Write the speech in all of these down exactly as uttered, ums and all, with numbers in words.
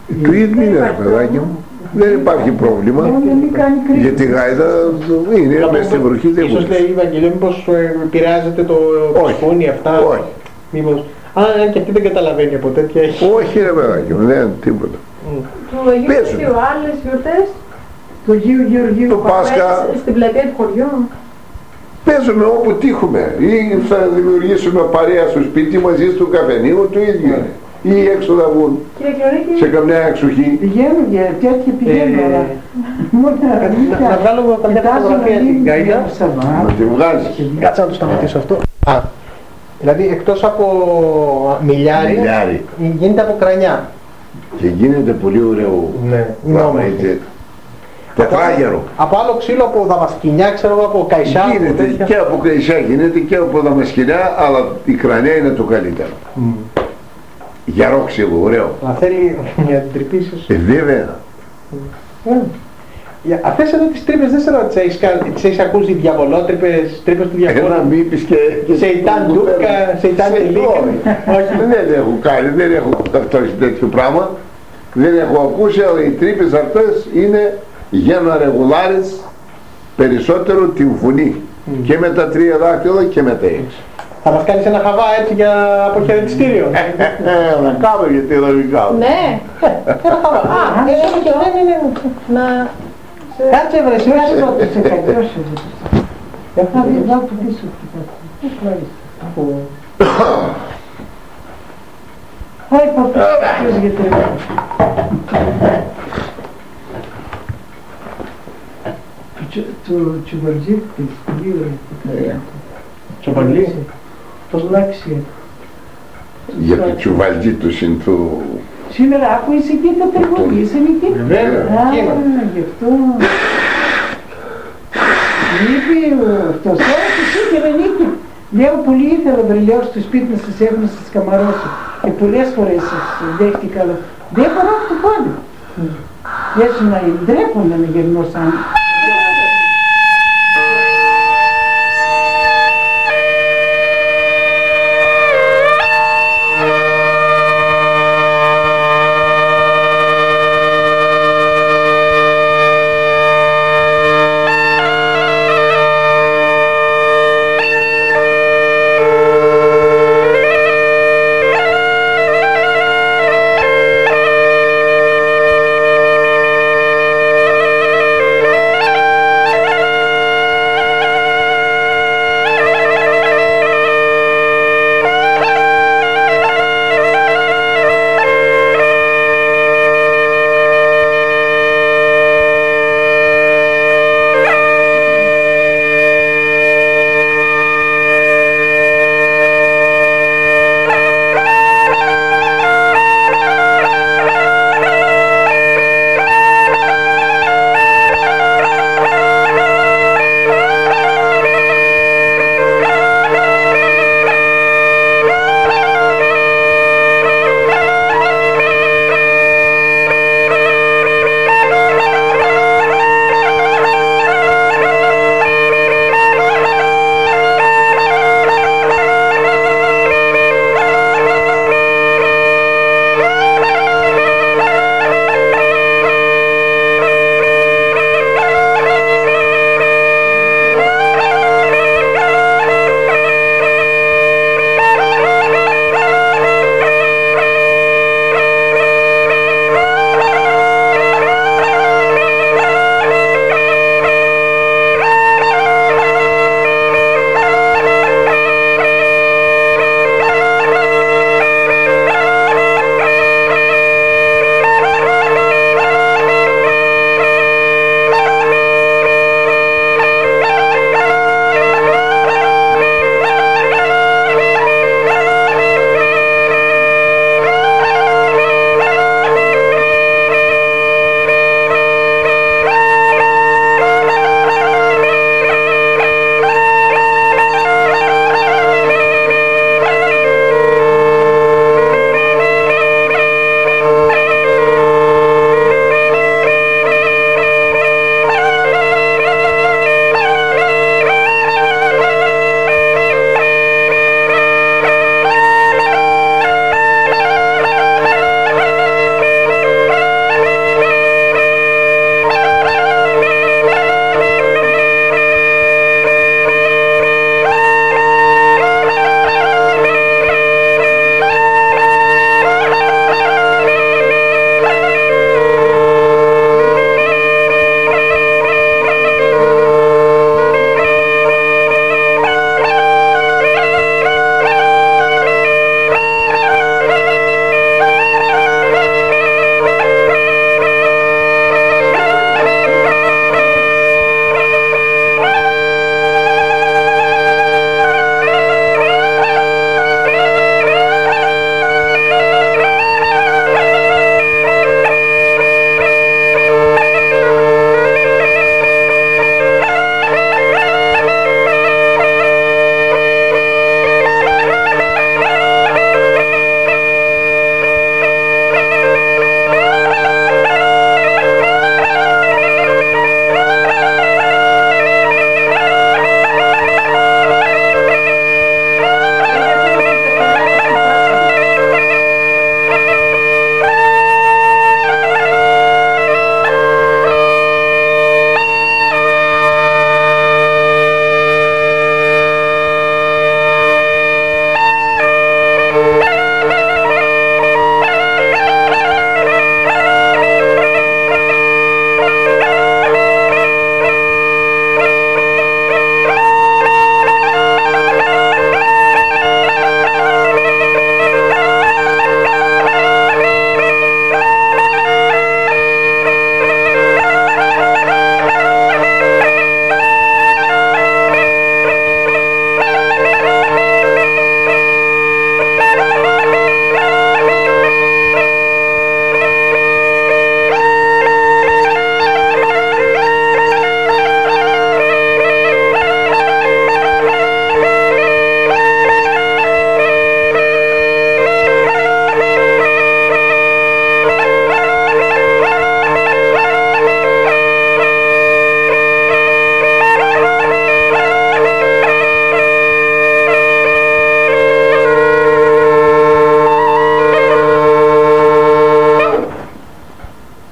Του ίδιου είναι ρε παιδάκι μου. Δεν υπάρχει πρόβλημα. Γιατί η γάιδα είναι μέσα στη βροχή, δεν ίσως λέει η Ευαγγελία, μήπως επηρεάζεται το ψυχούνι αυτά. Όχι. Μήπως, α, και αυτή δεν καταλαβαίνει από τέτοια. Όχι ρε παιδάκι μου, δεν τίποτα. Του Αγίου Γεωργίου, άλλες γιορτές, του Αγίου Γεωργίου, το Πάσχα, στην πλατεία του χωριού. Παίζουμε όπου τύχουμε ή θα δημιουργήσουμε παρέα στο σπίτι μαζί στο καφενείο, το ίδιο είναι. Ή έξω θα βγουν σε καμιά εξοχή. Πηγαίνουν για τέτοια πηγαίνουν, αλλά να βγάλω καμιά φωτογραφία την Γκάιδα. Να τη βγάλεις. Κάτσε να το σταματήσω αυτό. Α, δηλαδή εκτός από μιλιάρι, Μιλιάρι. γίνεται από κρανιά. Και γίνεται πολύ ωραίο πράγμα, έτσι. Τετράγερο. Από άλλο ξύλο, από δαμασκηνιά, ξέρω εγώ, από καϊσά. Γίνεται από και από καϊσά γίνεται και από δαμασκηνιά, αλλά η κρανιά είναι το καλύτερο. Mm. Γερό ξύλο, ωραίο. Αλλά θέλει για την τρυπήσεις. Ε, βέβαια. Mm. Αυτές εδώ τις τρύπες δεν ξέρω αν τις έχεις, έχεις ακούσει, διαβολότρυπες, τρύπες του διαβόλου. Ένα μη είπες και... Σεϊτάν ντούκα, σεϊτάν τελίκα. Όχι, δεν έχω κάνει, δεν έχω ταυτώσει τέτοιο πράγμα. Δεν έχω ακούσει, αλλά οι τρύπες αυτές είναι για να ρεγουλάρεις περισσότερο την φωνή. Mm. Και με τα τρία δάχτυλα και με τα έξι. Θα μας κάνεις ένα χαβά έτσι για αποχαιρετιστήριο. Να κάνω γιατί δεν μην κάνω. Ναι. Ένα χαβά. Α, ναι, ναι, ναι. Να... Κάτσε βρε, σου έτσι ότι σε καγκιώσαι. Θα δει εδώ που πίσω. Πάει παππούς για τρέχει. Το τσουβαλτζί της λίγο. Τσουβαλτζί. Το λάξι. Για το τσουβαλτζί του συντού. Σήμερα άκουες εκεί τα τραγούδια, είσαι εκεί. Βέβαια, α, γι' αυτό. Είπε αυτός, τώρα εσύ και δεν είπε. Λέω πολύ ήθελα βρε, λέω στο σπίτι να σας έχω να σας καμαρώσω. Και πολλές φορές σας δέχτηκα, αλλά δεν μπορώ αυτό πάλι. Έτσι να ντρέπομαι να γερνώ σαν.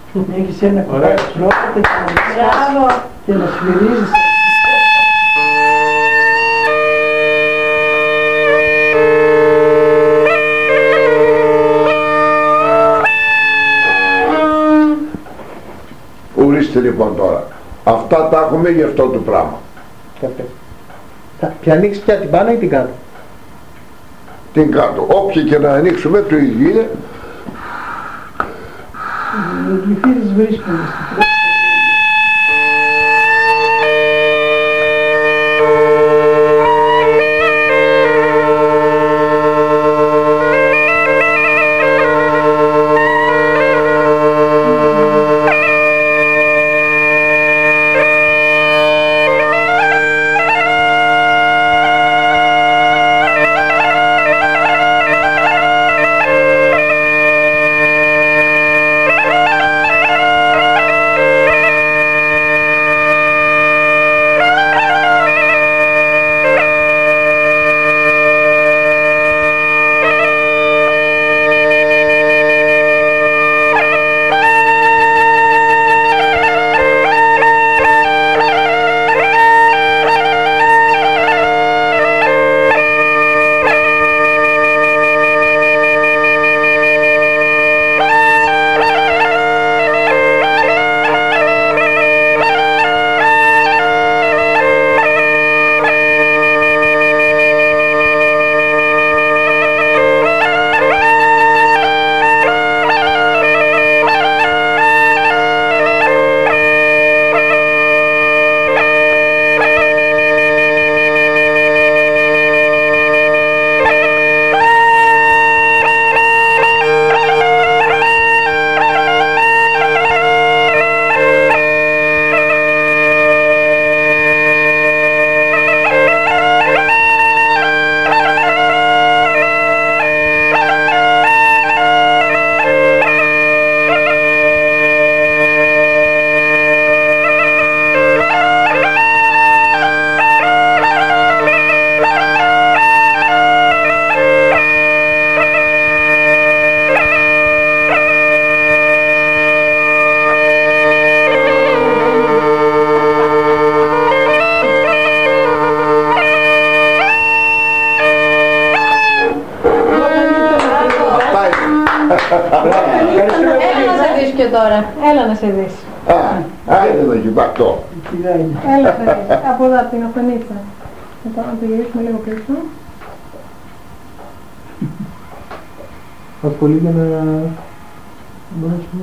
Έχεις ένα κουτάκι πρόβατα και να Μπράβο. και να σφυρίζεις. Ορίστε λοιπόν τώρα. Αυτά τα έχουμε γι' αυτό το πράγμα. Θα και ανοίξει πια την πάνω ή την κάτω? Την κάτω. Όποια και να ανοίξουμε το ίδιο είναι. Οι γλυφίδες βρίσκονται στην πρώτη. Έλα να σε δεις και τώρα. Έλα να σε δεις. Α, άιντε να κοιτάξω. Έλα να σε δεις. Από εδώ, από την οθονίτσα. Μετά να το γυρίσουμε λίγο πίσω. Πολύ για να μπορέσουμε.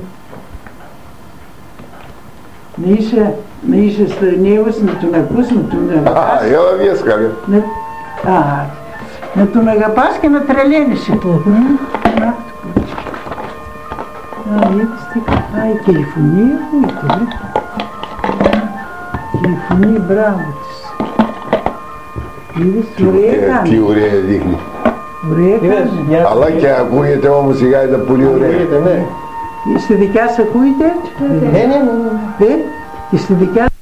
Να είσαι, να είσαι στο νέος, να τον ακούς, να τον αγαπάς. Α, έλα βγες καλέ. Να, α, να τον αγαπάς και να τρελαίνεσαι. Να, α, είδες τι πάει και η φωνή ακούγεται. Και η φωνή, μπράβο της. Είδες, ωραία Τι κάνει. ωραία δείχνει. Ωραία κάνει. Αλλά και ακούγεται όμως σιγά ήταν πολύ ωραία. Ακούγεται, ναι. Στη δικιά σου ακούγεται έτσι. Ναι, ναι, ναι. Ε, και στη δικιά